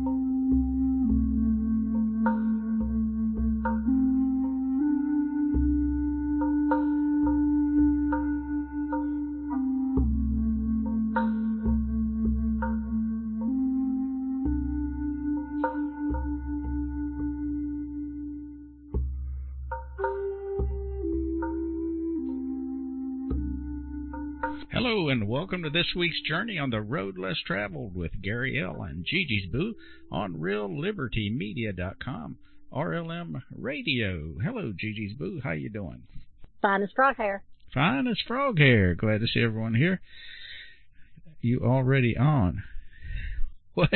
Hello and welcome to this week's journey on the road less traveled with Gary L. and Gigi's Boo on RealLibertyMedia.com, RLM Radio. Hello, Gigi's Boo. How you doing? Fine as frog hair. Fine as frog hair. Glad to see everyone here. You already on? What?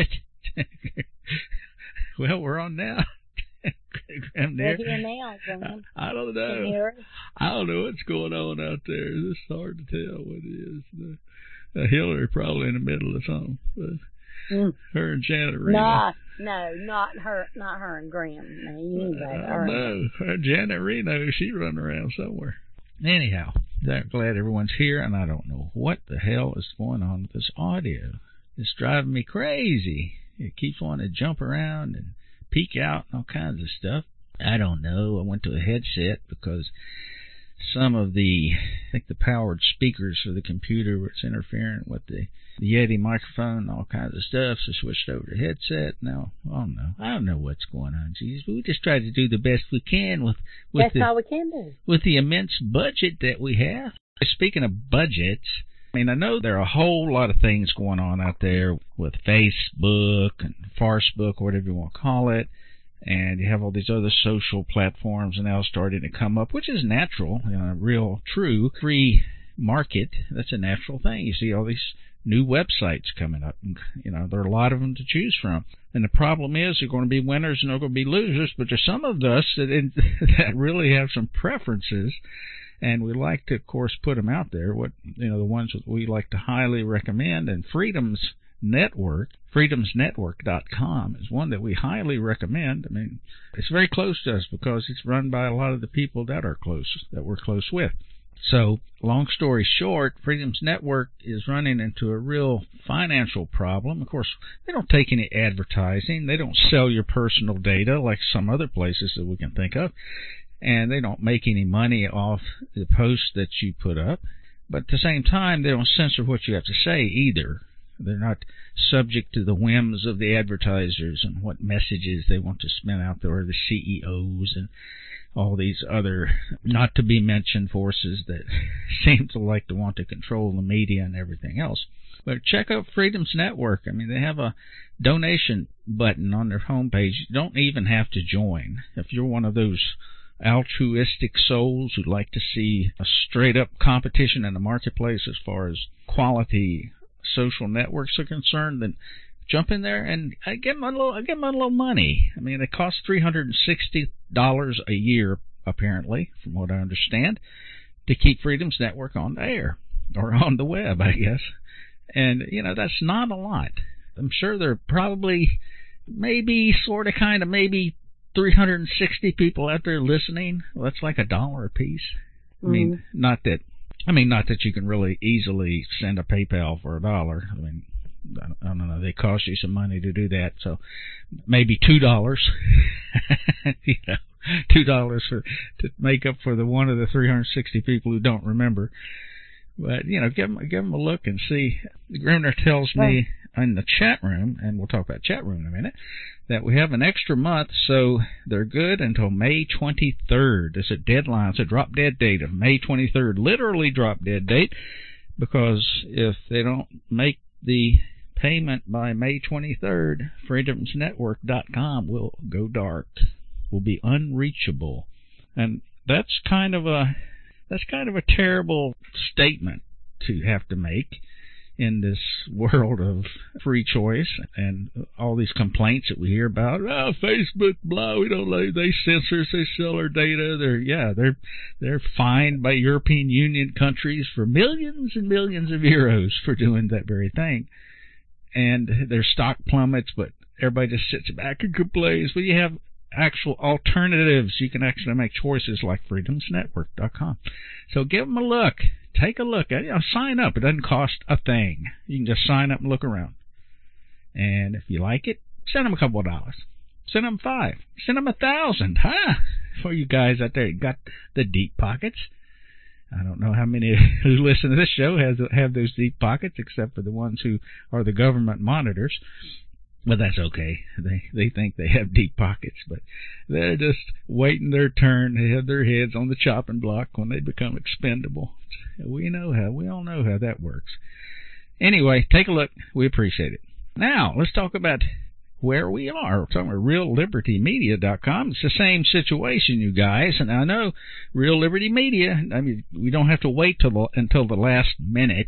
Well, we're on now. We're here now, I don't know. I don't know what's going on out there. It's hard to tell what it is. Hillary probably in the middle of something. But her and Janet Reno. Not her and Graham. No, you knew that. No, her Janet Reno. She running around somewhere. Anyhow, I'm glad everyone's here, and I don't know what the hell is going on with this audio. It's driving me crazy. It keeps wanting to jump around and peek out and all kinds of stuff. I don't know. I went to a headset because some of the powered speakers for the computer was interfering with the Yeti microphone and all kinds of stuff, so I switched over to headset. Now, I don't know what's going on. Jeez, we just try to do the best we can with all we can do. With the immense budget that we have. Speaking of budgets, I mean, I know there are a whole lot of things going on out there with Facebook and Farcebook, whatever you want to call it, and you have all these other social platforms now starting to come up, which is natural in a real, true, free market. That's a natural thing. You see all these new websites coming up, and, there are a lot of them to choose from. And the problem is there are going to be winners and there are going to be losers, but there's some of us that really have some preferences. And we like to, of course, put them out there. The ones that we like to highly recommend. And Freedom's Network, freedomsnetwork.com, is one that we highly recommend. I mean, it's very close to us because it's run by a lot of the people that we're close with. So, long story short, Freedom's Network is running into a real financial problem. Of course, they don't take any advertising. They don't sell your personal data like some other places that we can think of. And they don't make any money off the posts that you put up. But at the same time, they don't censor what you have to say either. They're not subject to the whims of the advertisers and what messages they want to spin out there, or the CEOs and all these other not-to-be-mentioned forces that seem to like to want to control the media and everything else. But check out Freedom's Network. I mean, they have a donation button on their homepage. You don't even have to join. If you're one of those altruistic souls who like to see a straight-up competition in the marketplace as far as quality social networks are concerned, then jump in there and give them a little money. I mean, it costs $360 a year, apparently, from what I understand, to keep Freedom's Network on the air, or on the web, I guess. And, that's not a lot. I'm sure there are probably maybe 360 people out there listening. Well, that's like $1 a piece. I mean, not that you can really easily send a PayPal for $1. I mean, I don't know. They cost you some money to do that, so maybe $2. $2 to make up for the one of the 360 people who don't remember. But give them a look and see. Grimner tells me in the chat room, and we'll talk about chat room in a minute, that we have an extra month, so they're good until May 23rd. It's a deadline. It's a drop-dead date of May 23rd, literally drop-dead date, because if they don't make the payment by May 23rd, freedomsnetwork.com will go dark, will be unreachable. And that's kind of a terrible statement to have to make in this world of free choice and all these complaints that we hear about. Oh, Facebook, blah, we don't like, they censor us, they sell our data. They're fined by European Union countries for millions and millions of euros for doing that very thing. And their stock plummets, but everybody just sits back and complains. But you have actual alternatives. You can actually make choices like freedomsnetwork.com. So give them a look. Take a look at it. Sign up. It doesn't cost a thing. You can just sign up and look around. And if you like it, Send them a couple of dollars. Send them $5. Send them $1,000. Huh? For you guys out there, got the deep pockets. I don't know how many who listen to this show have those deep pockets, except for the ones who are the government monitors. But that's okay. They think they have deep pockets, but they're just waiting their turn. They have their heads on the chopping block when they become expendable. We all know how that works. Anyway, take a look. We appreciate it. Now, let's talk about where we are. We're talking about RealLibertyMedia.com. It's the same situation, you guys. And I know Real Liberty Media, I mean, we don't have to wait until the last minute.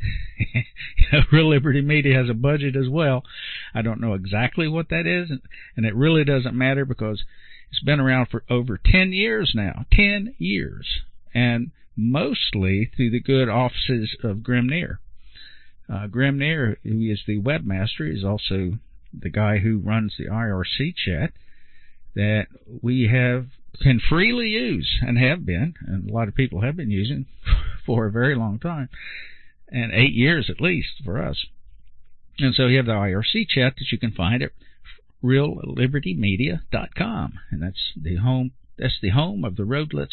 Real Liberty Media has a budget as well. I don't know exactly what that is, and it really doesn't matter because it's been around for over 10 years now. 10 years. And mostly through the good offices of Grim Neer. Grim Neer, who is the webmaster, is also the guy who runs the IRC chat that we can freely use and have been, and a lot of people have been using for a very long time, and 8 years at least for us. And so you have the IRC chat that you can find at RealLibertyMedia.com, and that's the home. That's the home of the road less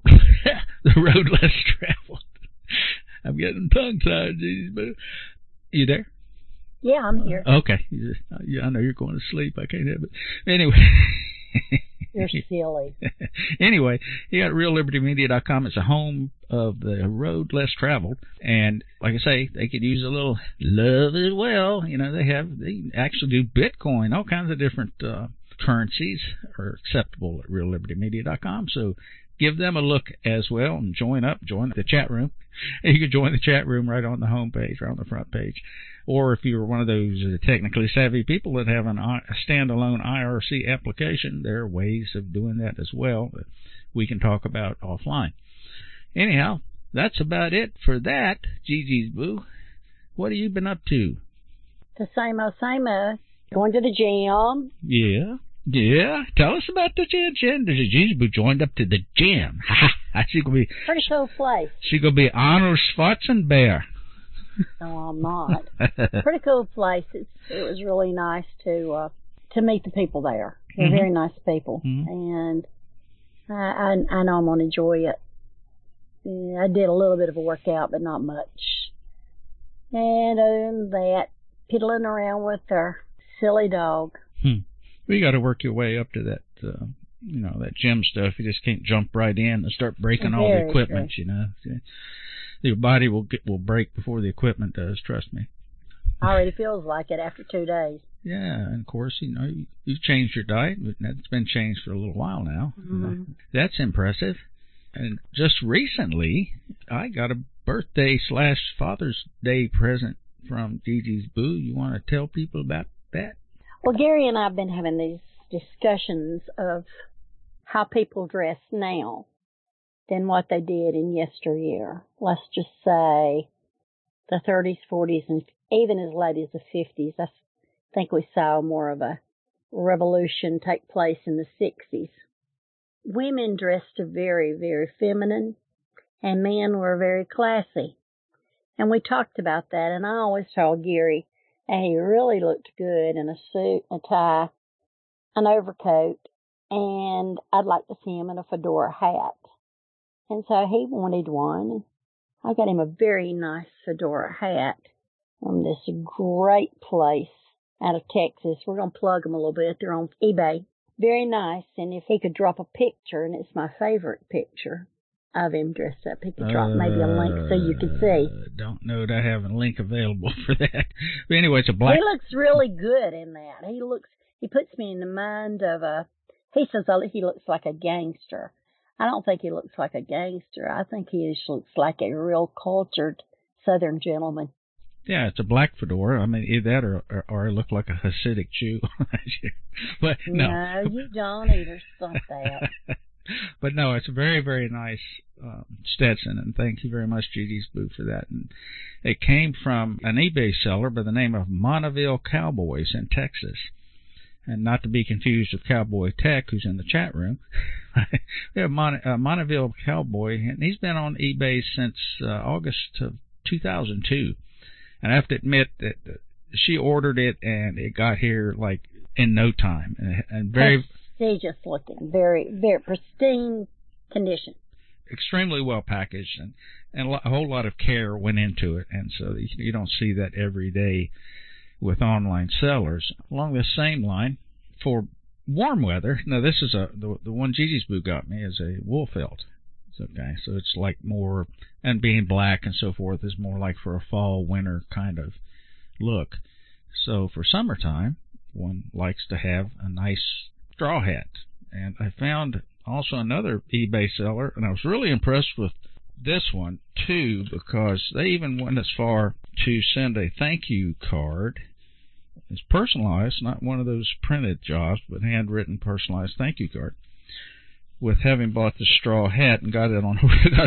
the road less traveled. I'm getting tongue-tied, but you there? Yeah, I'm here. Okay. Yeah, I know you're going to sleep. I can't have it. Anyway. You're silly. Anyway, you got RealLibertyMedia.com. It's a home of the road less traveled. And like I say, they could use a little love as well. You know, they actually do Bitcoin. All kinds of different currencies are acceptable at RealLibertyMedia.com. So give them a look as well and join the chat room. And you can join the chat room right on the home page, right on the front page. Or if you're one of those technically savvy people that have a standalone IRC application, there are ways of doing that as well that we can talk about offline. Anyhow, that's about it for that. Gigi's Boo, what have you been up to? The same old, same old. Going to the gym. Yeah. Tell us about the gym. Gigi's Boo joined up to the gym. She's gonna be pretty cool place. She's gonna be Arnold Schwarzenegger. No, I'm not. Pretty cool place. It was really nice to meet the people there. They're very nice people, and I know I'm gonna enjoy it. Yeah, I did a little bit of a workout, but not much. And other than that, piddling around with our silly dog. Well, you got to work your way up to that, that gym stuff. You just can't jump right in and start breaking all the equipment, true. You know. Your body will break before the equipment does, trust me. Already feels like it after 2 days. Yeah, and of course, you've changed your diet. That's been changed for a little while now. That's impressive. And just recently, I got a birthday/Father's Day present from Gigi's Boo. You want to tell people about that? Well, Gary and I have been having these discussions of how people dress now than what they did in yesteryear. Let's just say the 30s, 40s, and even as late as the 50s. I think we saw more of a revolution take place in the 60s. Women dressed very, very feminine, and men were very classy. And we talked about that, and I always told Gary that he really looked good in a suit, a tie, an overcoat, and I'd like to see him in a fedora hat. And so he wanted one. I got him a very nice fedora hat from this great place out of Texas. We're going to plug them a little bit. They're on eBay. Very nice. And if he could drop a picture, and it's my favorite picture of him dressed up, he could drop maybe a link so you could see. Don't know that I have a link available for that. But anyway, it's a black. He looks really good in that. He puts me in the mind of he says he looks like a gangster. I don't think he looks like a gangster. I think he just looks like a real cultured Southern gentleman. Yeah, it's a black fedora. I mean, either that or I look like a Hasidic Jew. But no, you don't either. Stop that. But no, it's a very, very nice Stetson, and thank you very much, Gigi's Boo, for that. And it came from an eBay seller by the name of Monteville Cowboys in Texas. And not to be confused with Cowboy Tech, who's in the chat room. We have Monteville Cowboy, and he's been on eBay since August of 2002. And I have to admit that she ordered it, and it got here like in no time, and very prestigious looking, very, very pristine condition. Extremely well packaged, and a whole lot of care went into it, and so you don't see that every day with online sellers. Along the same line, for warm weather, now this is the one Gigi's Boo got me is a wool felt. Okay, so it's like more, and being black and so forth is more like for a fall, winter kind of look. So for summertime, one likes to have a nice straw hat. And I found also another eBay seller, and I was really impressed with this one too, because they even went as far to send a thank you card. It's personalized, not one of those printed jobs, but handwritten, personalized thank you card, with having bought the straw hat and got it on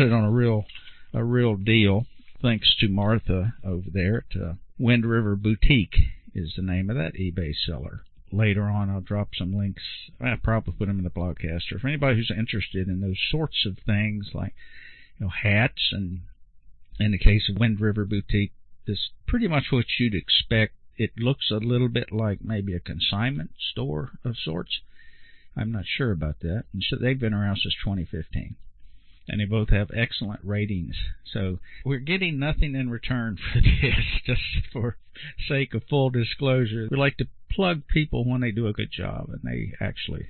a real deal, thanks to Martha over there at Wind River Boutique is the name of that eBay seller. Later on, I'll drop some links. I'll probably put them in the blogcaster for anybody who's interested in those sorts of things, like hats. And in the case of Wind River Boutique, it's pretty much what you'd expect. It looks a little bit like maybe a consignment store of sorts. I'm not sure about that. And so they've been around since 2015. And they both have excellent ratings. So we're getting nothing in return for this, just for sake of full disclosure. We like to plug people when they do a good job, and they actually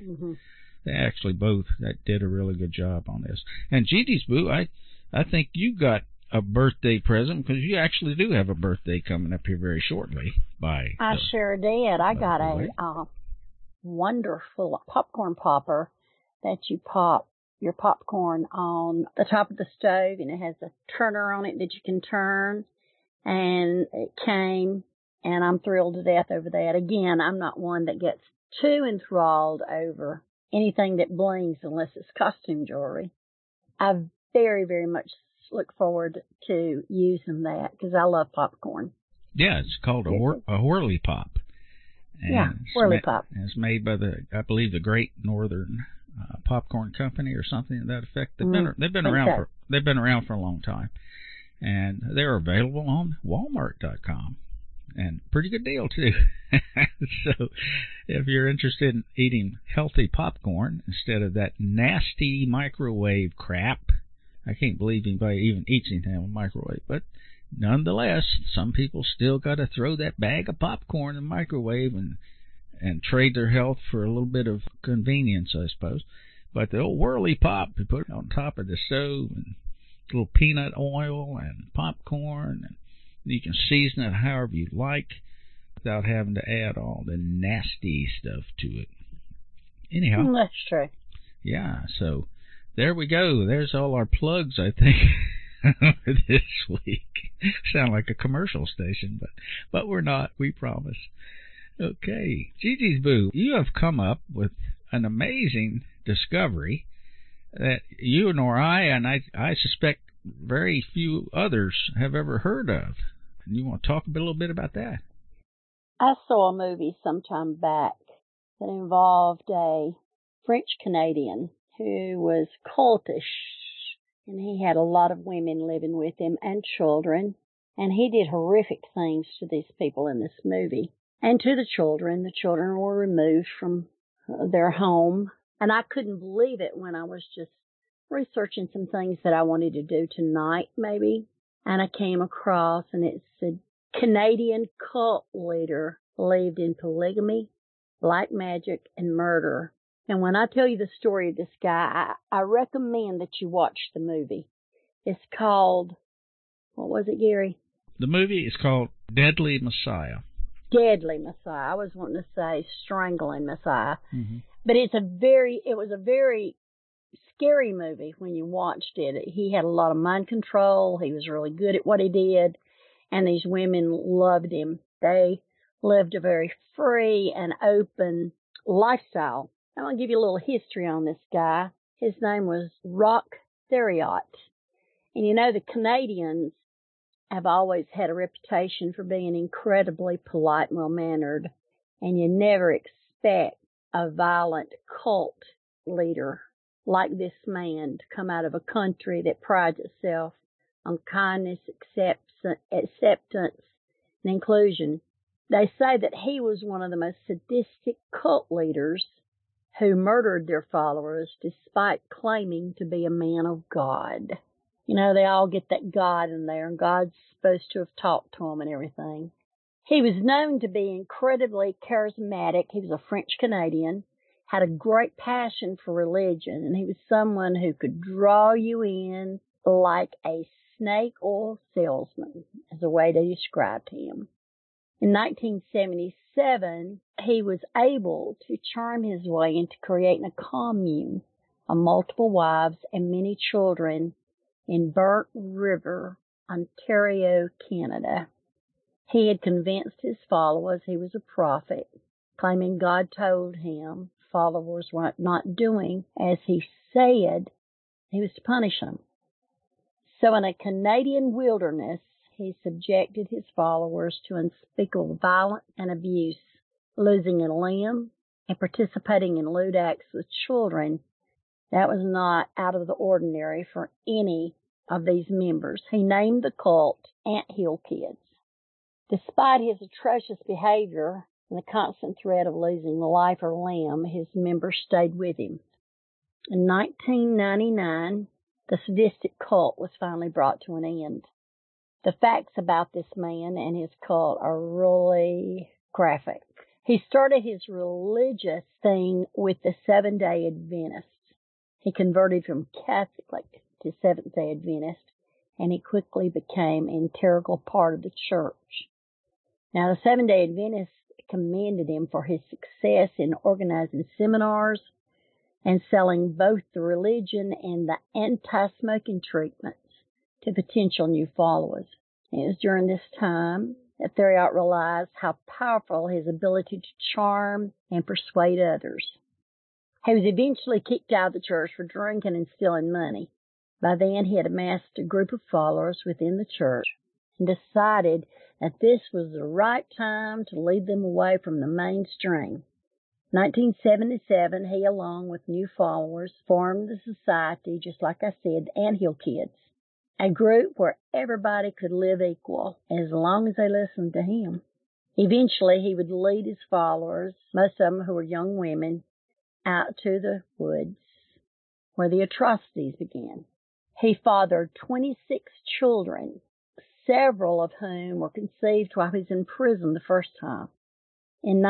both did a really good job on this. And Gigi's Boo, I think you got a birthday present, because you actually do have a birthday coming up here very shortly. I sure did. I got a wonderful popcorn popper that you pop your popcorn on the top of the stove, and it has a turner on it that you can turn, and it came, and I'm thrilled to death over that. Again, I'm not one that gets too enthralled over anything that blings unless it's costume jewelry. I very, very much look forward to using that because I love popcorn. Yeah, it's called a Whirly Pop. And Whirly Pop. It's made by I believe the Great Northern Popcorn Company or something to that effect. They've been around for a long time, and they're available on Walmart.com, and pretty good deal too. So, if you're interested in eating healthy popcorn instead of that nasty microwave crap, I can't believe anybody even eats anything in a microwave, but nonetheless, some people still got to throw that bag of popcorn in the microwave and trade their health for a little bit of convenience, I suppose. But the old Whirly Pop, you put it on top of the stove, and a little peanut oil and popcorn, and you can season it however you like without having to add all the nasty stuff to it. Anyhow. That's true. Yeah, so there we go. There's all our plugs, I think, for this week. Sound like a commercial station, but we're not, we promise. Okay, Gigi's Boo, you have come up with an amazing discovery that you nor I, and I suspect very few others, have ever heard of. And you want to talk a little bit about that? I saw a movie sometime back that involved a French Canadian who was cultish, and he had a lot of women living with him and children, and he did horrific things to these people in this movie. And to the children. The children were removed from their home. And I couldn't believe it when I was just researching some things that I wanted to do tonight, maybe. And I came across, and it said, Canadian cult leader believed in polygamy, black magic, and murder. And when I tell you the story of this guy, I recommend that you watch the movie. It's called, what was it, Gary? The movie is called Deadly Messiah. Deadly Messiah. I was wanting to say Strangling Messiah. Mm-hmm. But it was a very scary movie when you watched it. He had a lot of mind control. He was really good at what he did. And these women loved him. They lived a very free and open lifestyle. I'm going to give you a little history on this guy. His name was Roch Thériault. And you know, the Canadians have always had a reputation for being incredibly polite and well-mannered, and you never expect a violent cult leader like this man to come out of a country that prides itself on kindness, acceptance, and inclusion. They say that he was one of the most sadistic cult leaders who murdered their followers despite claiming to be a man of God. You know, they all get that God in there, and God's supposed to have talked to them and everything. He was known to be incredibly charismatic. He was a French Canadian, had a great passion for religion, and he was someone who could draw you in like a snake oil salesman, is a way they described him. In 1977, he was able to charm his way into creating a commune of multiple wives and many children in Burnt River, Ontario, Canada. He had convinced his followers he was a prophet, claiming God told him followers were not doing as he said, he was to punish them. So in a Canadian wilderness, he subjected his followers to unspeakable violence and abuse, losing a limb and participating in lewd acts with children. That was not out of the ordinary for any of these members. He named the cult Anthill Kids. Despite his atrocious behavior and the constant threat of losing a life or limb, his members stayed with him. In 1999, the sadistic cult was finally brought to an end. The facts about this man and his cult are really graphic. He started his religious thing with the Seventh-day Adventists. He converted from Catholic to Seventh-day Adventist, and he quickly became an integral part of the church. Now, the Seventh-day Adventists commended him for his success in organizing seminars and selling both the religion and the anti-smoking treatments to potential new followers. It was during this time that Theriot realized how powerful his ability to charm and persuade others. He was eventually kicked out of the church for drinking and stealing money. By then, he had amassed a group of followers within the church and decided that this was the right time to lead them away from the mainstream. 1977, he, along with new followers, formed the society, just like I said, the Anthill Kids, a group where everybody could live equal as long as they listened to him. Eventually, he would lead his followers, most of them who were young women, out to the woods where the atrocities began. He fathered 26 children, several of whom were conceived while he was in prison the first time. In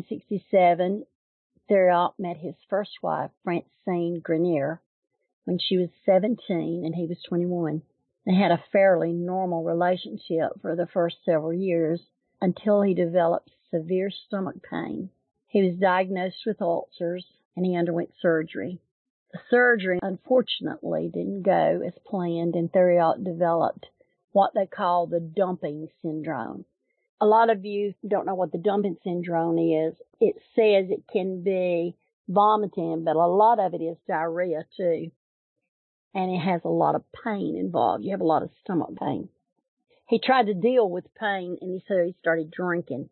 1967, Theriot met his first wife, Francine Grenier, when she was 17 and he was 21. They had a fairly normal relationship for the first several years until he developed severe stomach pain. He was diagnosed with ulcers and he underwent surgery. The surgery, unfortunately, didn't go as planned, and Theriot developed what they call the dumping syndrome. A lot of you don't know what the dumping syndrome is. It says it can be vomiting, but a lot of it is diarrhea too. And it has a lot of pain involved. You have a lot of stomach pain. He tried to deal with pain, and so he started drinking.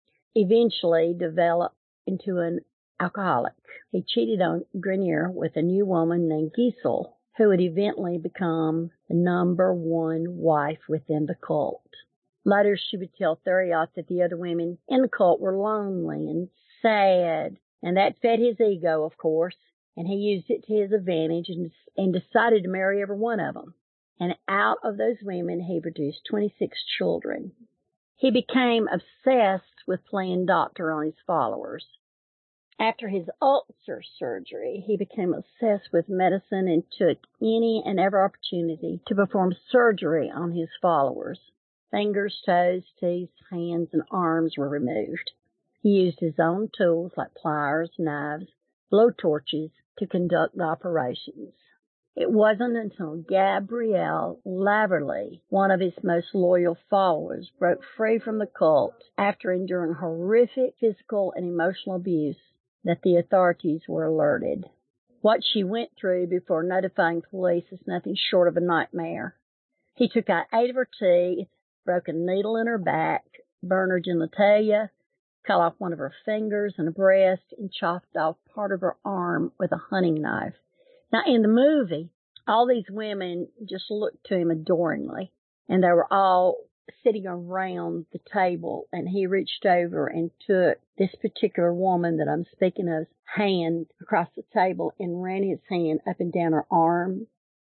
Eventually developed into an alcoholic. He cheated on Grenier with a new woman named Giesel, who would eventually become the number one wife within the cult. Later, she would tell Theriot that the other women in the cult were lonely and sad, and that fed his ego, of course, and he used it to his advantage and decided to marry every one of them. And out of those women, he produced 26 children. He became obsessed with playing doctor on his followers. After his ulcer surgery, he became obsessed with medicine and took any and every opportunity to perform surgery on his followers. Fingers, toes, teeth, hands, and arms were removed. He used his own tools like pliers, knives, blowtorches to conduct the operations. It wasn't until Gabrielle Laverly, one of his most loyal followers, broke free from the cult after enduring horrific physical and emotional abuse that the authorities were alerted. What she went through before notifying police is nothing short of a nightmare. He took out 8 of her teeth, broke a needle in her back, burned her genitalia, cut off one of her fingers and a breast, and chopped off part of her arm with a hunting knife. Now, in the movie, all these women just looked to him adoringly, and they were all sitting around the table, and he reached over and took this particular woman that I'm speaking of's hand across the table and ran his hand up and down her arm.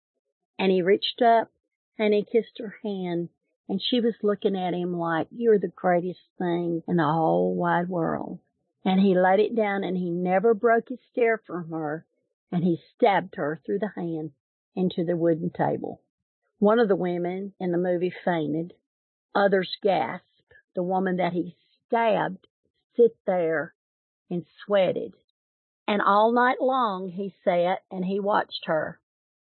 And he reached up and he kissed her hand, and she was looking at him like, "You're the greatest thing in the whole wide world." And he laid it down, and he never broke his stare from her, and he stabbed her through the hand into the wooden table. One of the women in the movie fainted. Others gasped. The woman that he stabbed sit there and sweated. And all night long he sat and he watched her.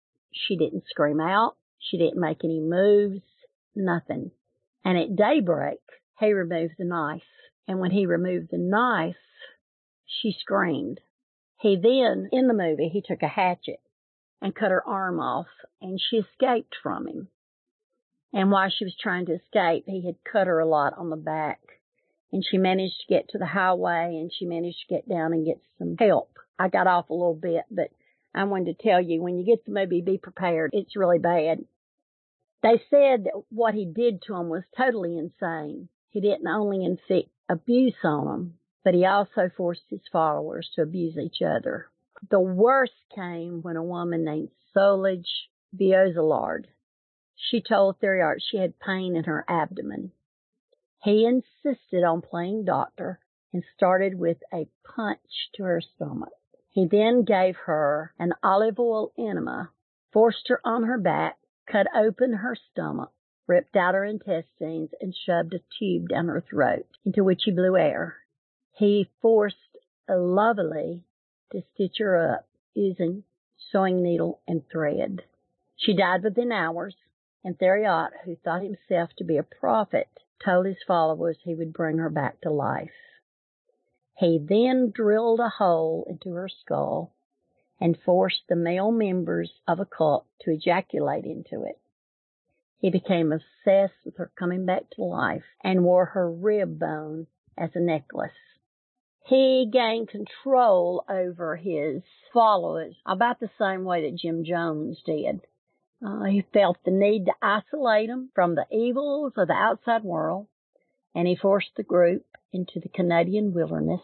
She didn't scream out. She didn't make any moves. Nothing. And at daybreak, he removed the knife. And when he removed the knife, she screamed. He then, in the movie, he took a hatchet and cut her arm off, and she escaped from him. And while she was trying to escape, he had cut her a lot on the back. And she managed to get to the highway, and she managed to get down and get some help. I got off a little bit, but I wanted to tell you, when you get the movie, be prepared. It's really bad. They said that what he did to him was totally insane. He didn't only inflict abuse on them, but he also forced his followers to abuse each other. The worst came when a woman named Solange Beuzellard, she told Theriot she had pain in her abdomen. He insisted on playing doctor and started with a punch to her stomach. He then gave her an olive oil enema, forced her on her back, cut open her stomach, ripped out her intestines, and shoved a tube down her throat, into which he blew air. He forced Lovely to stitch her up using sewing needle and thread. She died within hours, and Theriot, who thought himself to be a prophet, told his followers he would bring her back to life. He then drilled a hole into her skull and forced the male members of a cult to ejaculate into it. He became obsessed with her coming back to life and wore her rib bone as a necklace. He gained control over his followers about the same way that Jim Jones did. He felt the need to isolate them from the evils of the outside world, and he forced the group into the Canadian wilderness,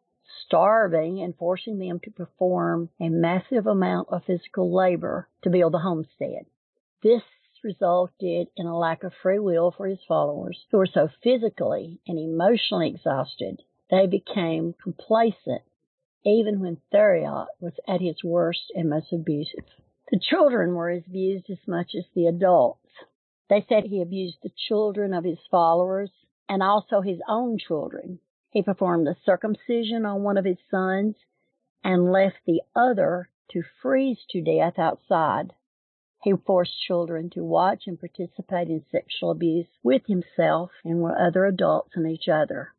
starving and forcing them to perform a massive amount of physical labor to build a homestead. This resulted in a lack of free will for his followers, who were so physically and emotionally exhausted, they became complacent, even when Theriot was at his worst and most abusive. The children were abused as much as the adults. They said he abused the children of his followers and also his own children. He performed a circumcision on one of his sons and left the other to freeze to death outside. He forced children to watch and participate in sexual abuse with himself and with other adults and each other.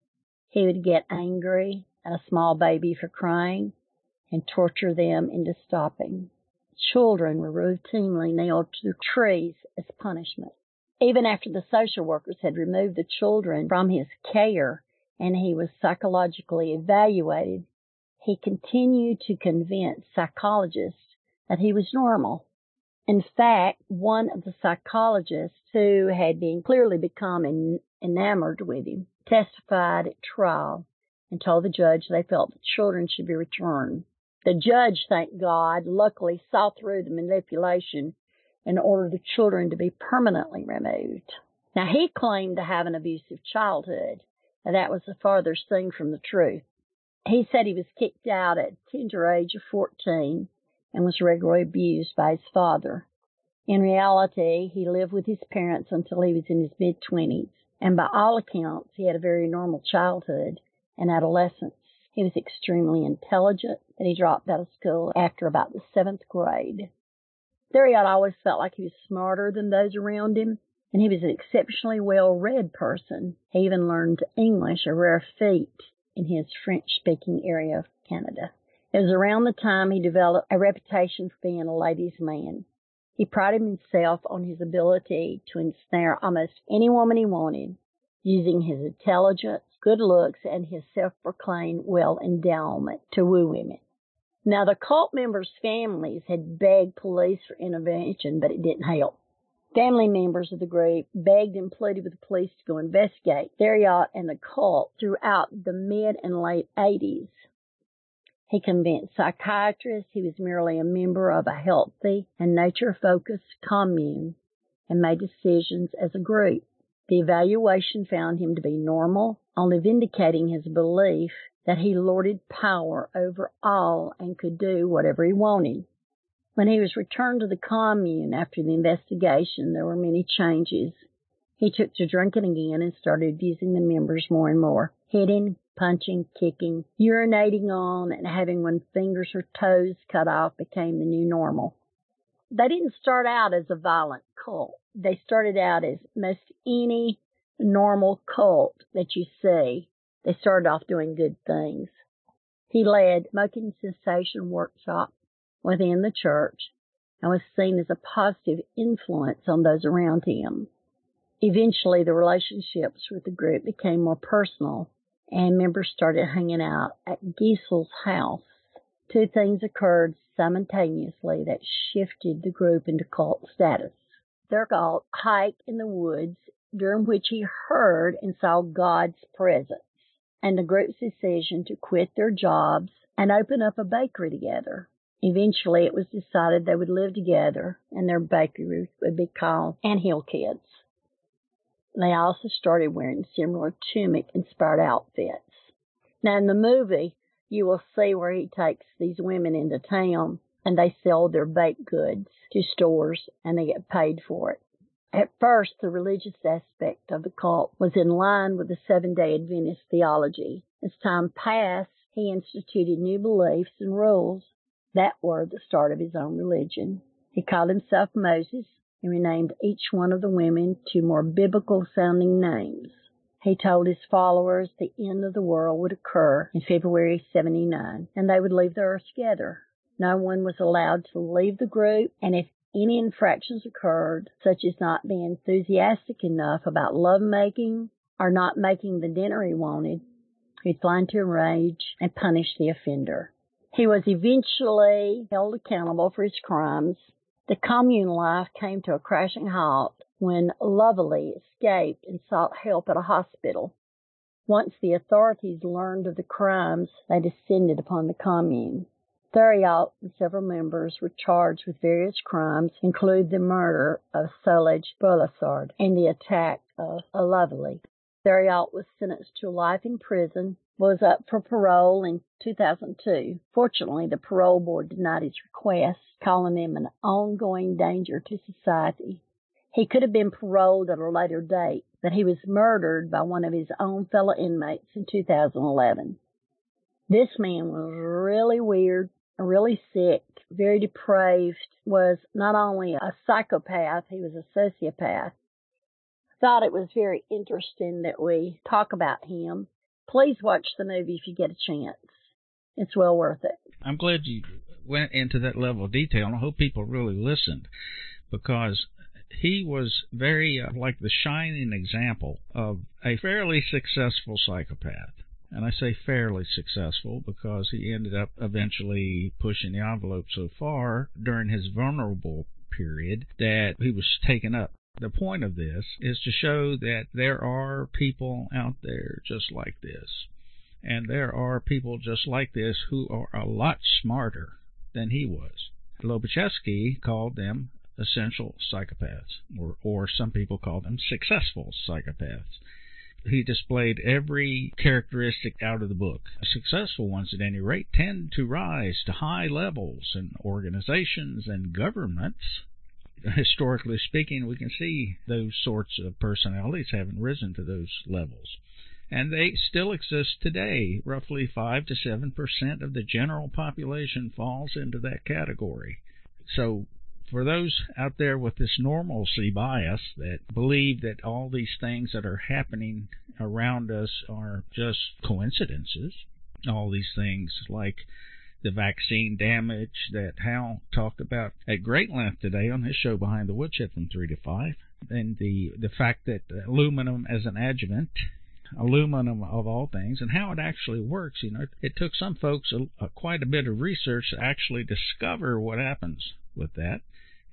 He would get angry at a small baby for crying and torture them into stopping. Children were routinely nailed to trees as punishment. Even after the social workers had removed the children from his care and he was psychologically evaluated, he continued to convince psychologists that he was normal. In fact, one of the psychologists who had clearly become enamored with him testified at trial and told the judge they felt the children should be returned. The judge, thank God, luckily saw through the manipulation and ordered the children to be permanently removed. Now, he claimed to have an abusive childhood, and that was the farthest thing from the truth. He said he was kicked out at the tender age of 14 and was regularly abused by his father. In reality, he lived with his parents until he was in his mid-20s, and by all accounts, he had a very normal childhood and adolescence. He was extremely intelligent, and he dropped out of school after about the 7th grade. Theriot always felt like he was smarter than those around him, and he was an exceptionally well-read person. He even learned English, a rare feat in his French-speaking area of Canada. It was around the time he developed a reputation for being a ladies' man. He prided himself on his ability to ensnare almost any woman he wanted, using his intelligence, good looks, and his self-proclaimed well-endowment to woo women. Now, the cult members' families had begged police for intervention, but it didn't help. Family members of the group begged and pleaded with the police to go investigate Theriault and the cult throughout the mid and late 80s. He convinced psychiatrists he was merely a member of a healthy and nature-focused commune and made decisions as a group. The evaluation found him to be normal, only vindicating his belief that he lorded power over all and could do whatever he wanted. When he was returned to the commune after the investigation, there were many changes. He took to drinking again and started abusing the members more and more, hitting, punching, kicking, urinating on, and having one's fingers or toes cut off became the new normal. They didn't start out as a violent cult. They started out as most any normal cult that you see. They started off doing good things. He led smoking cessation workshops within the church and was seen as a positive influence on those around him. Eventually, the relationships with the group became more personal, and members started hanging out at Giesel's house. Two things occurred simultaneously that shifted the group into cult status. Theriault hiked in the woods, during which he heard and saw God's presence, and the group's decision to quit their jobs and open up a bakery together. Eventually, it was decided they would live together, and their bakery would be called Anthill Kids. They also started wearing similar tunic-inspired outfits. Now, in the movie, you will see where he takes these women into town, and they sell their baked goods to stores, and they get paid for it. At first, the religious aspect of the cult was in line with the Seventh-day Adventist theology. As time passed, he instituted new beliefs and rules that were the start of his own religion. He called himself Moses and renamed each one of the women to more biblical-sounding names. He told his followers the end of the world would occur in February 79, and they would leave the earth together. No one was allowed to leave the group, and if any infractions occurred, such as not being enthusiastic enough about lovemaking or not making the dinner he wanted, he'd fly into a rage and punish the offender. He was eventually held accountable for his crimes. The commune life came to a crashing halt when Lovely escaped and sought help at a hospital. Once the authorities learned of the crimes, they descended upon the commune. Theriault and several members were charged with various crimes, including the murder of Solange Boissard and the attack of Lovely. Theriault was sentenced to life in prison, was up for parole in 2002. Fortunately, the parole board denied his request, calling him an ongoing danger to society. He could have been paroled at a later date, but he was murdered by one of his own fellow inmates in 2011. This man was really weird, really sick, very depraved, was not only a psychopath, he was a sociopath. I thought it was very interesting that we talk about him. Please watch the movie if you get a chance. It's well worth it. I'm glad you went into that level of detail, and I hope people really listened, because he was very like the shining example of a fairly successful psychopath. And I say fairly successful because he ended up eventually pushing the envelope so far during his vulnerable period that he was taken up. The point of this is to show that there are people out there just like this. And there are people just like this who are a lot smarter than he was. Lobachevsky called them essential psychopaths, or some people call them successful psychopaths. He displayed every characteristic out of the book. Successful ones, at any rate, tend to rise to high levels in organizations and governments. Historically speaking, we can see those sorts of personalities having risen to those levels. And they still exist today. Roughly 5 to 7% of the general population falls into that category. So for those out there with this normalcy bias that believe that all these things that are happening around us are just coincidences, all these things like the vaccine damage that Hal talked about at great length today on his show Behind the Woodshed from 3 to 5, and the fact that aluminum as an adjuvant, aluminum of all things, and how it actually works. You know, it took some folks quite a bit of research to actually discover what happens with that.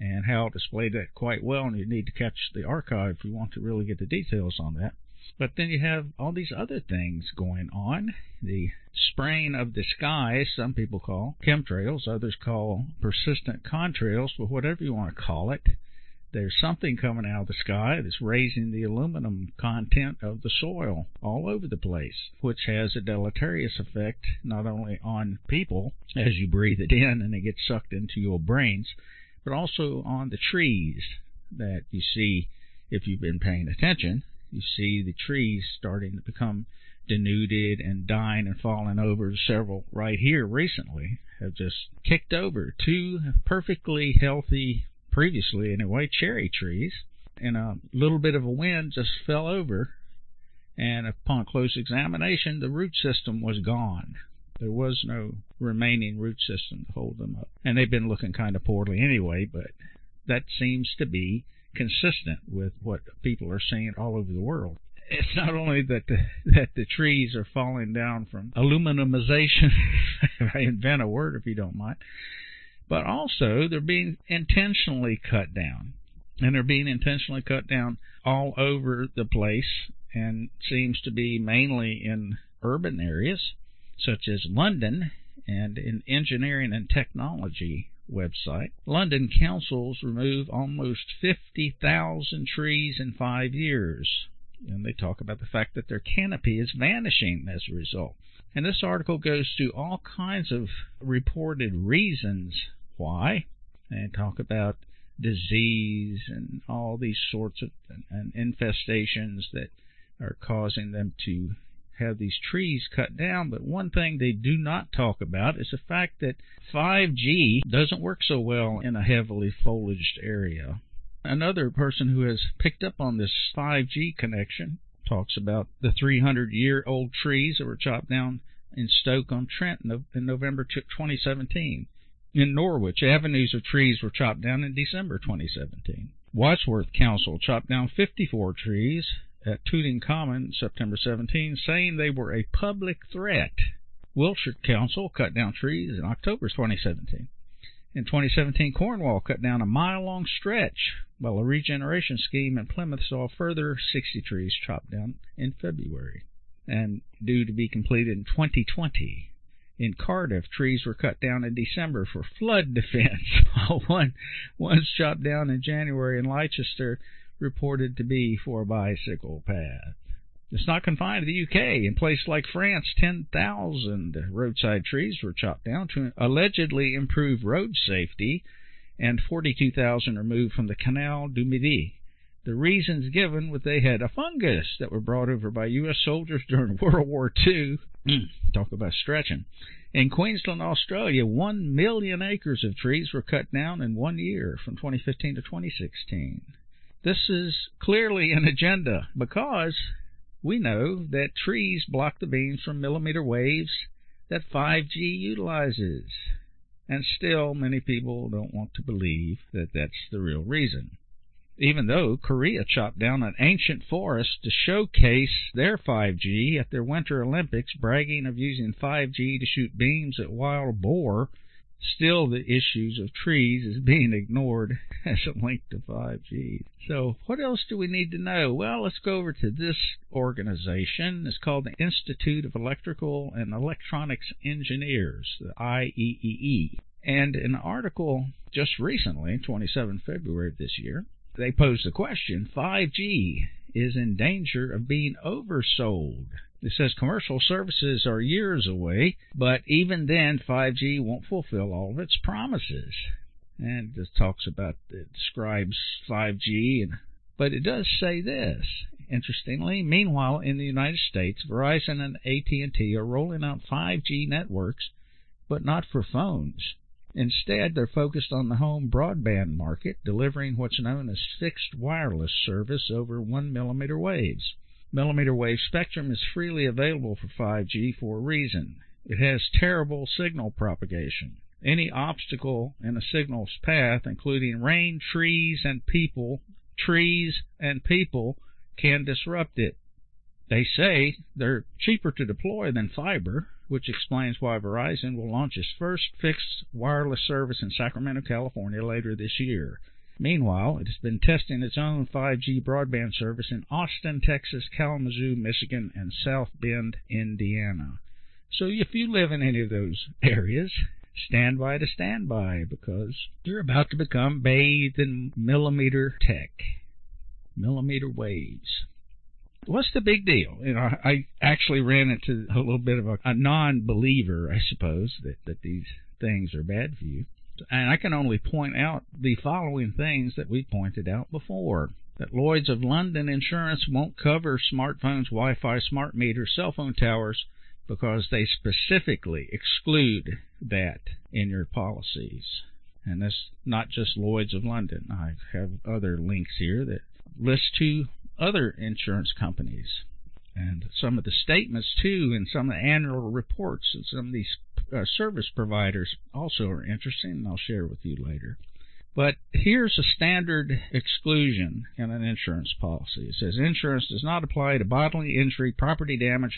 And Hal displayed that quite well, and you need to catch the archive if you want to really get the details on that. But then you have all these other things going on. The spraying of the sky, some people call chemtrails, others call persistent contrails, but whatever you want to call it, there's something coming out of the sky that's raising the aluminum content of the soil all over the place, which has a deleterious effect not only on people as you breathe it in and it gets sucked into your brains, but also on the trees that you see if you've been paying attention. You see the trees starting to become denuded and dying and falling over. Several right here recently have just kicked over 2 perfectly healthy, previously anyway, cherry trees, and a little bit of a wind just fell over, and upon close examination the root system was gone. There was no remaining root system to hold them up, and they've been looking kind of poorly anyway, but that seems to be consistent with what people are seeing all over the world. It's not only that the trees are falling down from aluminumization, if I invent a word if you don't mind, but also they're being intentionally cut down. And they're being intentionally cut down all over the place, and seems to be mainly in urban areas, such as London, and in engineering and technology website. London councils remove almost 50,000 trees in 5 years. And they talk about the fact that their canopy is vanishing as a result. And this article goes through all kinds of reported reasons why, and talk about disease and all these sorts of and infestations that are causing them to have these trees cut down. But one thing they do not talk about is the fact that 5G doesn't work so well in a heavily foliaged area. Another person who has picked up on this 5G connection talks about the 300-year-old trees that were chopped down in Stoke-on-Trent in November 2017. In Norwich, avenues of trees were chopped down in December 2017. Wadsworth Council chopped down 54 trees at Tooting Common September 17, saying they were a public threat. Wiltshire Council cut down trees in October 2017. In 2017, Cornwall cut down a mile-long stretch, while a regeneration scheme in Plymouth saw a further 60 trees chopped down in February, and due to be completed in 2020. In Cardiff, trees were cut down in December for flood defense, while one's chopped down in January in Leicester reported to be for a bicycle path. It's not confined to the UK. In places like France, 10,000 roadside trees were chopped down to allegedly improve road safety, and 42,000 removed from the Canal du Midi. The reasons given were they had a fungus that were brought over by U.S. soldiers during World War II. Talk about stretching. In Queensland, Australia, 1 million acres of trees were cut down in 1 year, from 2015 to 2016. This is clearly an agenda, because we know that trees block the beams from millimeter waves that 5G utilizes. And still, many people don't want to believe that that's the real reason. Even though Korea chopped down an ancient forest to showcase their 5G at their Winter Olympics, bragging of using 5G to shoot beams at wild boar, still the issues of trees is being ignored as a link to 5G. So what else do we need to know? Well, let's go over to this organization. It's called the Institute of Electrical and Electronics Engineers, the IEEE. And in an article just recently, 27 February of this year, they posed the question, 5G is in danger of being oversold. It says commercial services are years away, but even then 5G won't fulfill all of its promises. And it talks about, it describes 5G, but it does say this. Interestingly, meanwhile, in the United States, Verizon and AT&T are rolling out 5G networks, but not for phones. Instead, they're focused on the home broadband market, delivering what's known as fixed wireless service over 1 millimeter waves. Millimeter wave spectrum is freely available for 5G for a reason. It has terrible signal propagation. Any obstacle in a signal's path, including rain, trees, and people, can disrupt it. They say they're cheaper to deploy than fiber, which explains why Verizon will launch its first fixed wireless service in Sacramento, California later this year. Meanwhile, it has been testing its own 5G broadband service in Austin, Texas, Kalamazoo, Michigan, and South Bend, Indiana. So if you live in any of those areas, stand by, because you're about to become bathed in millimeter tech, millimeter waves. What's the big deal? I actually ran into a little bit of a non-believer, I suppose, that these things are bad for you. And I can only point out the following things that we pointed out before. That Lloyd's of London Insurance won't cover smartphones, Wi-Fi, smart meters, cell phone towers, because they specifically exclude that in your policies. And that's not just Lloyd's of London. I have other links here that list two other insurance companies. And some of the statements, too, in some of the annual reports and some of these service providers also are interesting, and I'll share with you later. But here's a standard exclusion in an insurance policy. It says insurance does not apply to bodily injury, property damage,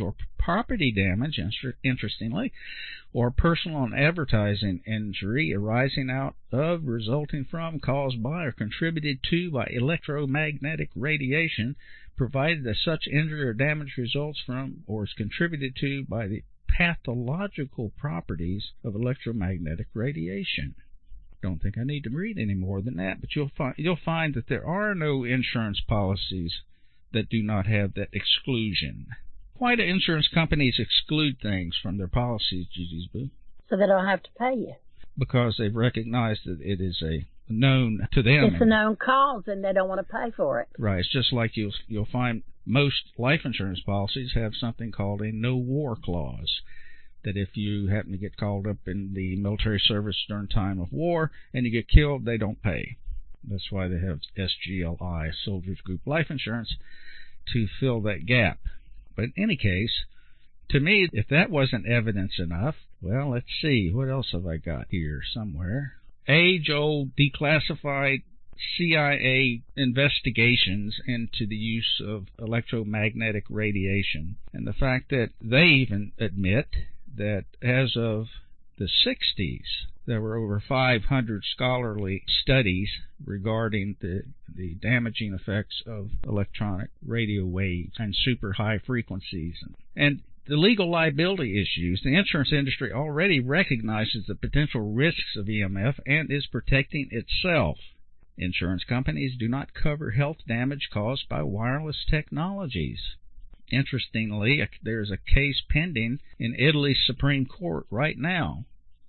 interestingly, or personal and advertising injury arising out of, resulting from, caused by, or contributed to by electromagnetic radiation, provided that such injury or damage results from or is contributed to by the pathological properties of electromagnetic radiation. Don't think I need to read any more than that, but you'll find that there are no insurance policies that do not have that exclusion. Why do insurance companies exclude things from their policies, Gigi's Boo? So they don't have to pay you. Because they've recognized that it is a known to them. It's a known cause, and they don't want to pay for it. Right. It's just like you'll find most life insurance policies have something called a no-war clause. That if you happen to get called up in the military service during time of war and you get killed, they don't pay. That's why they have SGLI, Soldiers Group Life Insurance, to fill that gap. But in any case, to me, if that wasn't evidence enough, well, let's see. What else have I got here somewhere? Age-old declassified CIA investigations into the use of electromagnetic radiation, and the fact that they even admit that as of the 60s, there were over 500 scholarly studies regarding the damaging effects of electronic radio waves and super high frequencies. And the legal liability issues, the insurance industry already recognizes the potential risks of EMF and is protecting itself. Insurance companies do not cover health damage caused by wireless technologies. Interestingly, there's a case pending in Italy's Supreme Court right now.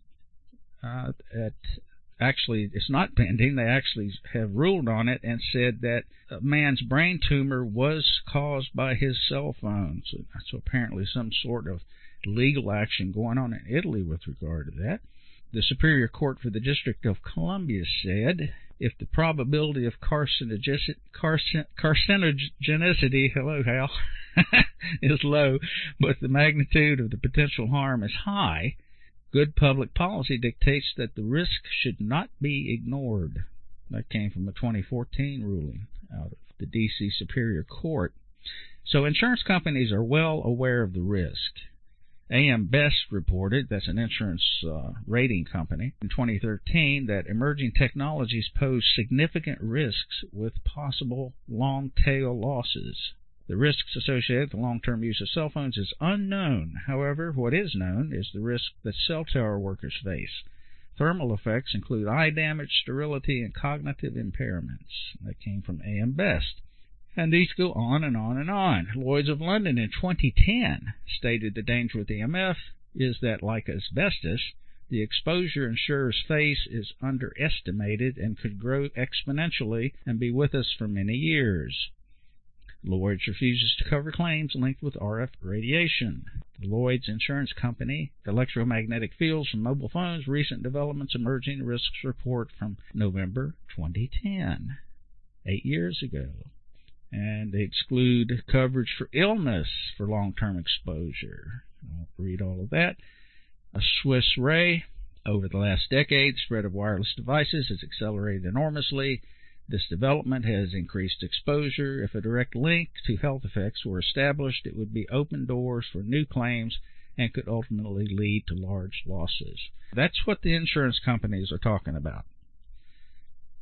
Actually, it's not pending. They actually have ruled on it and said that a man's brain tumor was caused by his cell phone. So apparently some sort of legal action going on in Italy with regard to that. The Superior Court for the District of Columbia said if the probability of carcinogenicity, hello Hal, is low, but the magnitude of the potential harm is high, good public policy dictates that the risk should not be ignored. That came from a 2014 ruling out of the D.C. Superior Court. So insurance companies are well aware of the risk. AM Best reported, that's an insurance rating company, in 2013 that emerging technologies pose significant risks with possible long-tail losses. The risks associated with the long-term use of cell phones is unknown. However, what is known is the risk that cell tower workers face. Thermal effects include eye damage, sterility, and cognitive impairments. That came from AM Best. And these go on and on and on. Lloyd's of London in 2010 stated the danger with EMF is that, like asbestos, the exposure insurers face is underestimated and could grow exponentially and be with us for many years. Lloyd's refuses to cover claims linked with RF radiation. The Lloyd's Insurance Company, Electromagnetic Fields from Mobile Phones, Recent Developments, Emerging Risks Report from November 2010, 8 years ago. And they exclude coverage for illness for long-term exposure. I won't read all of that. A Swiss Re, over the last decade, the spread of wireless devices has accelerated enormously. This development has increased exposure. If a direct link to health effects were established, it would be open doors for new claims and could ultimately lead to large losses. That's what the insurance companies are talking about.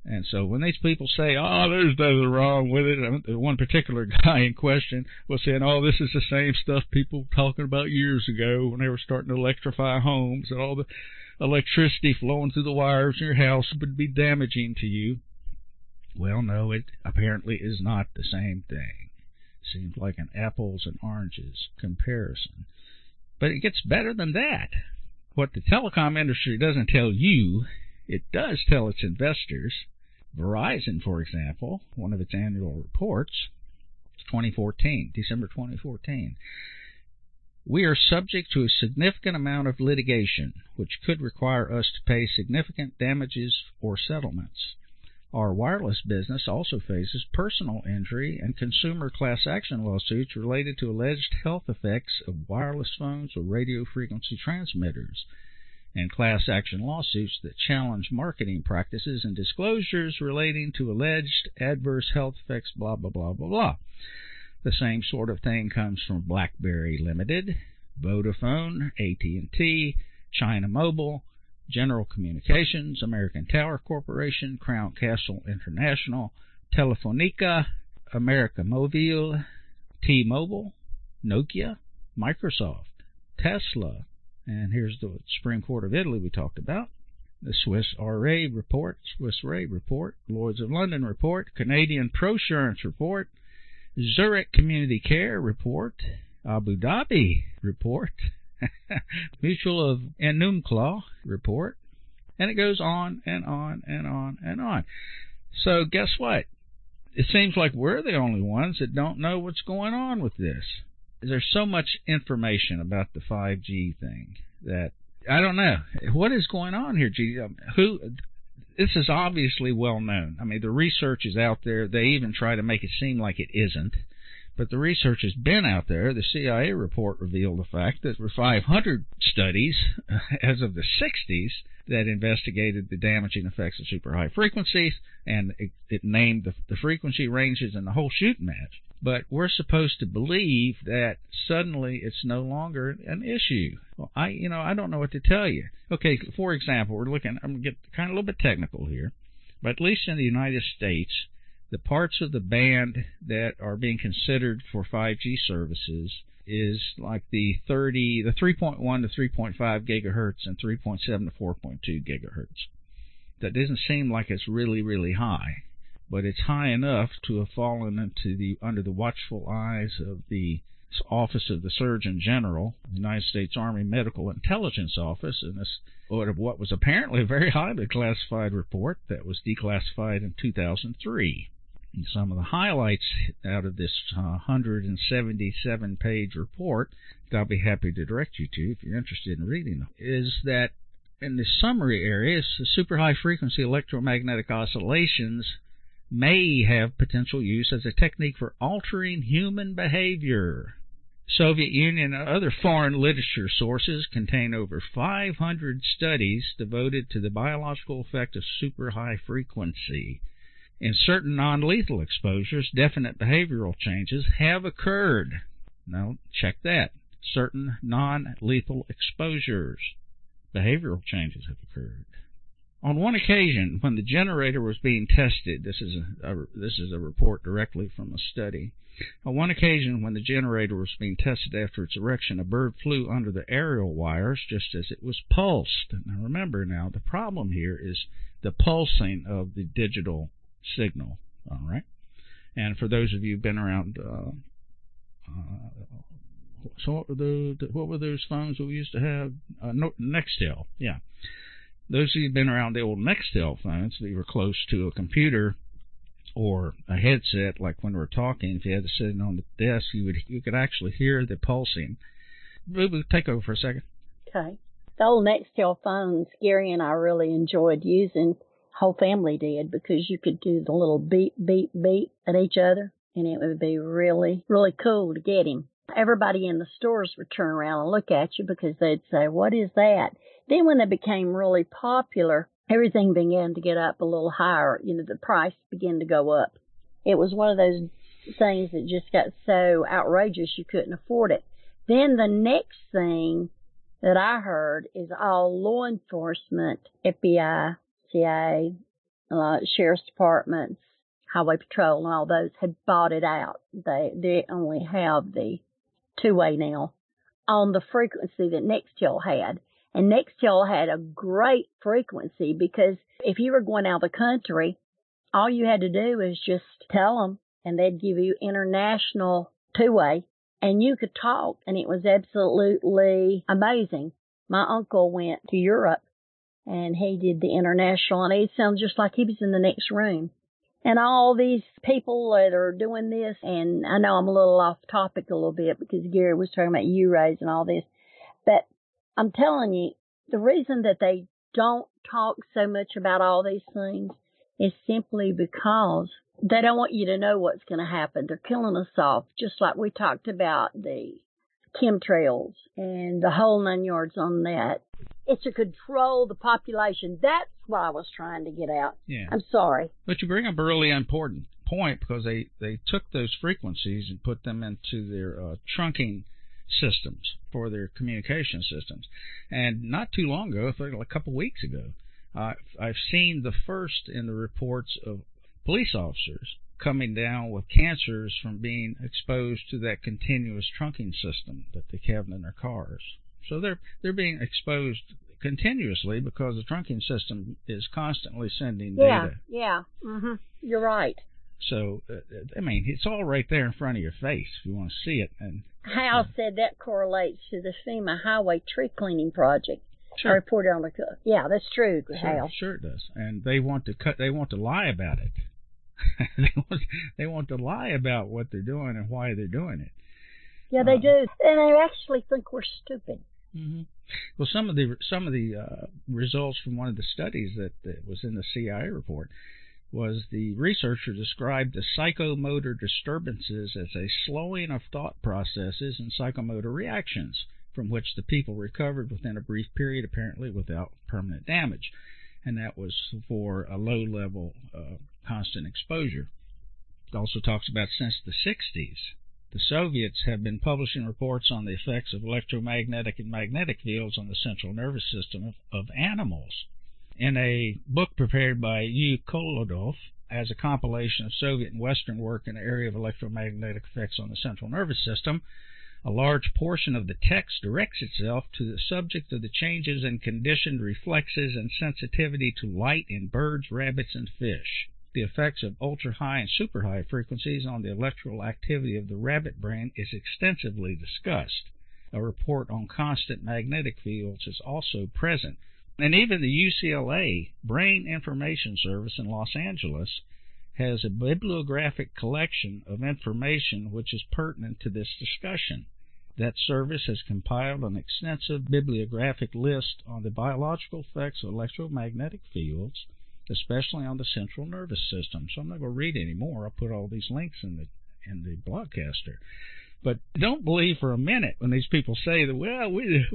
And so when these people say, oh, there's nothing wrong with it, one particular guy in question was saying, oh, this is the same stuff people were talking about years ago when they were starting to electrify homes, and all the electricity flowing through the wires in your house would be damaging to you. Well, no, it apparently is not the same thing. Seems like an apples and oranges comparison. But it gets better than that. What the telecom industry doesn't tell you, it does tell its investors. Verizon, for example, one of its annual reports, 2014, December 2014, we are subject to a significant amount of litigation, which could require us to pay significant damages or settlements. Our wireless business also faces personal injury and consumer class action lawsuits related to alleged health effects of wireless phones or radio frequency transmitters, and class action lawsuits that challenge marketing practices and disclosures relating to alleged adverse health effects, blah, blah, blah, blah, blah. The same sort of thing comes from BlackBerry Limited, Vodafone, AT&T, China Mobile, General Communications, American Tower Corporation, Crown Castle International, Telefonica, America Mobile, T-Mobile, Nokia, Microsoft, Tesla, and here's the Supreme Court of Italy we talked about, the Swiss Re report, Lloyd's of London report, Canadian Prosurance report, Zurich Community Care report, Abu Dhabi report, Mutual of Enumclaw report, and it goes on and on and on and on. So guess what? It seems like we're the only ones that don't know what's going on with this. There's so much information about the 5G thing that I don't know. What is going on here, G? This is obviously well known. I mean, the research is out there. They even try to make it seem like it isn't. But the research has been out there. The CIA report revealed the fact that there were 500 studies as of the 60s that investigated the damaging effects of super high frequencies, and it named the frequency ranges and the whole shooting match. But we're supposed to believe that suddenly it's no longer an issue. Well, I don't know what to tell you. Okay, for example, I'm going to get kind of a little bit technical here, but at least in the United States, the parts of the band that are being considered for 5G services is like the 3.1 to 3.5 gigahertz and 3.7 to 4.2 gigahertz. That doesn't seem like it's really, really high, but it's high enough to have fallen under the watchful eyes of the Office of the Surgeon General, the United States Army Medical Intelligence Office, and this what was apparently a very highly classified report that was declassified in 2003. And some of the highlights out of this 177-page report that I'll be happy to direct you to if you're interested in reading them, is that in the summary areas, the super high frequency electromagnetic oscillations may have potential use as a technique for altering human behavior. Soviet Union and other foreign literature sources contain over 500 studies devoted to the biological effect of super high frequency. In certain non-lethal exposures, definite behavioral changes have occurred. Now, check that. Certain non-lethal exposures, behavioral changes have occurred. On one occasion, when the generator was being tested, this is a report directly from a study. On one occasion, when the generator was being tested after its erection, a bird flew under the aerial wires just as it was pulsed. Now, remember now, the problem here is the pulsing of the digital signal, all right? And for those of you who've been around, so what were those phones that we used to have? Nextel, yeah. Those of you who've been around the old Nextel phones, that you were close to a computer or a headset, like when we were talking, if you had to sit on the desk, you could actually hear the pulsing. Boo-boo, take over for a second. Okay. The old Nextel phones, Gary and I really enjoyed using. Whole family did, because you could do the little beep, beep, beep at each other, and it would be really, really cool to get him. Everybody in the stores would turn around and look at you because they'd say, what is that? Then when they became really popular, everything began to get up a little higher. The price began to go up. It was one of those things that just got so outrageous you couldn't afford it. Then the next thing that I heard is all law enforcement, FBI, CIA, sheriff's departments, highway patrol, and all those had bought it out. They only have the two-way now on the frequency that Nextel had. And Nextel had a great frequency because if you were going out of the country, all you had to do was just tell them, and they'd give you international two-way, and you could talk, and it was absolutely amazing. My uncle went to Europe, and he did the international, and it sounded just like he was in the next room. And all these people that are doing this, and I know I'm a little off topic a little bit because Gary was talking about U-rays and all this, but I'm telling you, the reason that they don't talk so much about all these things is simply because they don't want you to know what's going to happen. They're killing us off, just like we talked about the chemtrails and the whole 9 yards on that. It's to control the population. That's what I was trying to get out. Yeah. I'm sorry. But you bring up a really important point because they took those frequencies and put them into their trunking systems for their communication systems. And not too long ago, a couple of weeks ago, I've seen the first in the reports of police officers coming down with cancers from being exposed to that continuous trunking system that they have in their cars. So they're being exposed continuously because the trunking system is constantly sending data. Yeah. Mm-hmm. You're right. So, I mean, it's all right there in front of your face if you want to see it. And Hal said that correlates to the FEMA highway tree cleaning project. Sure. I reported on the. Yeah, that's true, Hal. Sure it does. And they want to lie about it. they want to lie about what they're doing and why they're doing it. Yeah, they do, and they actually think we're stupid. Mm-hmm. Well, some of the results from one of the studies that was in the CIA report was the researcher described the psychomotor disturbances as a slowing of thought processes and psychomotor reactions from which the people recovered within a brief period, apparently without permanent damage. And that was for a low-level constant exposure. It also talks about since the 60s, the Soviets have been publishing reports on the effects of electromagnetic and magnetic fields on the central nervous system of animals. In a book prepared by Yu Kolodov as a compilation of Soviet and Western work in the area of electromagnetic effects on the central nervous system, a large portion of the text directs itself to the subject of the changes in conditioned reflexes and sensitivity to light in birds, rabbits, and fish. The effects of ultra-high and super-high frequencies on the electrical activity of the rabbit brain is extensively discussed. A report on constant magnetic fields is also present. And even the UCLA Brain Information Service in Los Angeles has a bibliographic collection of information which is pertinent to this discussion. That service has compiled an extensive bibliographic list on the biological effects of electromagnetic fields, especially on the central nervous system. So I'm not going to read any more. I'll put all these links in the blogcaster. But don't believe for a minute when these people say that, well,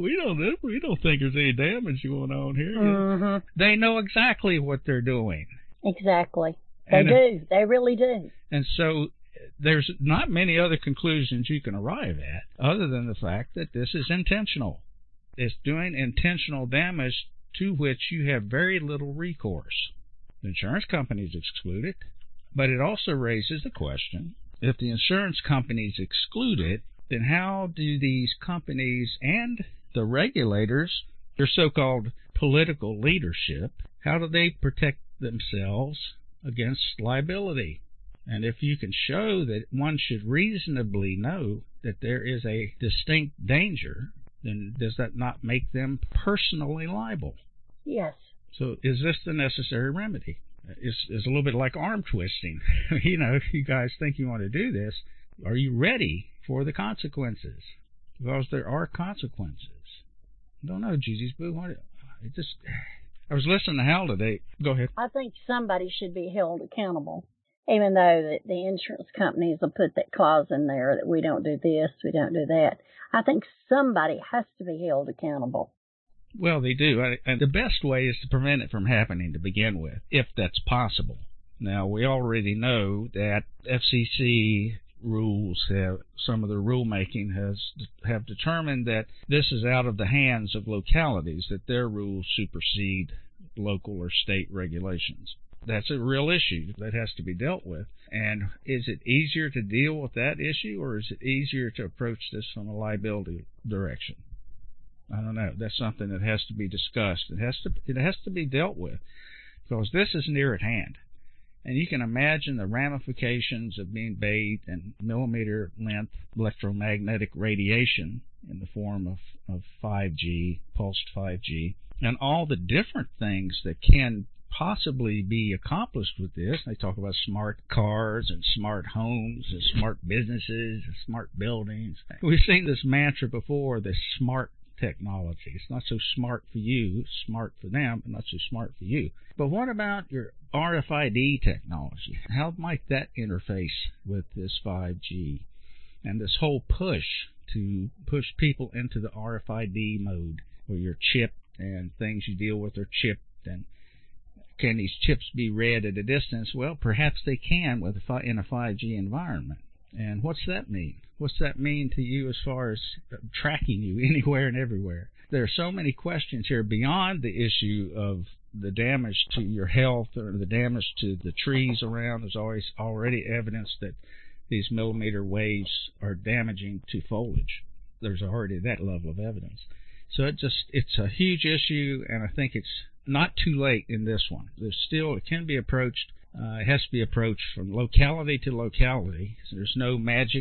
we don't think there's any damage going on here. Mm-hmm. They know exactly what they're doing. Exactly. They do. They really do. And so there's not many other conclusions you can arrive at other than the fact that this is intentional. It's doing intentional damage to which you have very little recourse. The insurance companies exclude it, but it also raises the question, if the insurance companies exclude it, then how do these companies and the regulators, their so-called political leadership, how do they protect themselves against liability? And if you can show that one should reasonably know that there is a distinct danger, then does that not make them personally liable? Yes. So is this the necessary remedy? It's a little bit like arm twisting. If you guys think you want to do this, are you ready for the consequences? Because there are consequences. I don't know, Jesus Boo. I was listening to Hal today. Go ahead. I think somebody should be held accountable, even though that the insurance companies will put that clause in there that we don't do this, we don't do that. I think somebody has to be held accountable. Well, they do. And the best way is to prevent it from happening to begin with, if that's possible. Now, we already know that FCC rules some of the rulemaking have determined that this is out of the hands of localities, that their rules supersede local or state regulations. That's a real issue that has to be dealt with. And is it easier to deal with that issue, or is it easier to approach this from a liability direction? I don't know. That's something that has to be discussed. It has to be dealt with, because this is near at hand. And you can imagine the ramifications of being bathed in millimeter length electromagnetic radiation in the form of 5G, pulsed 5G, and all the different things that can possibly be accomplished with this. They talk about smart cars and smart homes and smart businesses and smart buildings. We've seen this mantra before, the smart technology. It's not so smart for you, it's smart for them, but not so smart for you. But what about your RFID technology? How might that interface with this 5G and this whole push to push people into the RFID mode, where you're chipped and things you deal with are chipped? And can these chips be read at a distance? Well, perhaps they can in a 5G environment. And what's that mean? What's that mean to you as far as tracking you anywhere and everywhere? There are so many questions here beyond the issue of the damage to your health or the damage to the trees around. There's always already evidence that these millimeter waves are damaging to foliage. There's already that level of evidence. So it's a huge issue, and I think it's not too late in this one. It can be approached. It has to be approached from locality to locality. So there's no magic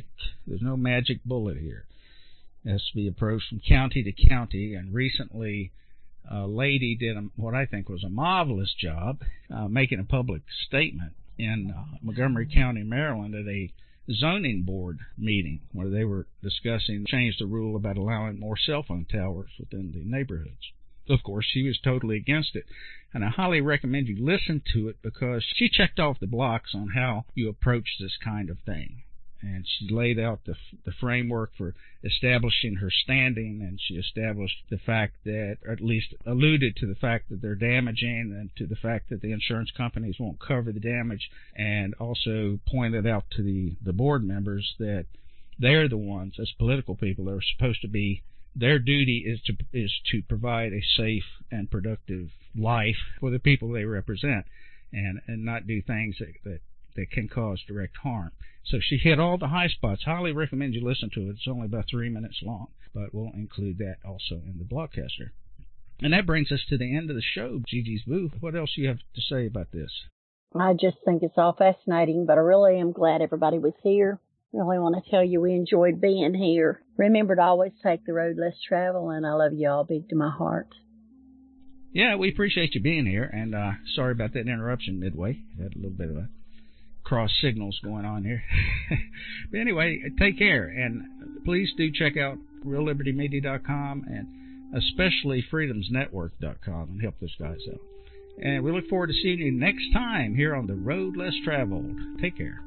bullet here. It has to be approached from county to county. And recently, a lady did what I think was a marvelous job, making a public statement in Montgomery County, Maryland, at a zoning board meeting where they were discussing change the rule about allowing more cell phone towers within the neighborhoods. Of course, she was totally against it, and I highly recommend you listen to it, because she checked off the blocks on how you approach this kind of thing. And she laid out the framework for establishing her standing, and she established the fact that, or at least alluded to the fact that they're damaging, and to the fact that the insurance companies won't cover the damage, and also pointed out to the board members that they're the ones, as political people, that are supposed to be, their duty is to provide a safe and productive life for the people they represent, and not do things that can cause direct harm. So she hit all the high spots. Highly recommend you listen to it. It's only about 3 minutes long, but we'll include that also in the Blogcaster. And that brings us to the end of the show, Gigi's Booth. What else do you have to say about this? I just think it's all fascinating, but I really am glad everybody was here. Really want to tell you we enjoyed being here. Remember to always take the road less traveled, and I love you all big to my heart. Yeah, we appreciate you being here, and sorry about that interruption midway. We had a little bit of a cross signals going on here. But anyway, take care, and please do check out reallibertymedia.com and especially freedomsnetwork.com and help those guys out. And we look forward to seeing you next time here on The Road Less Traveled. Take care.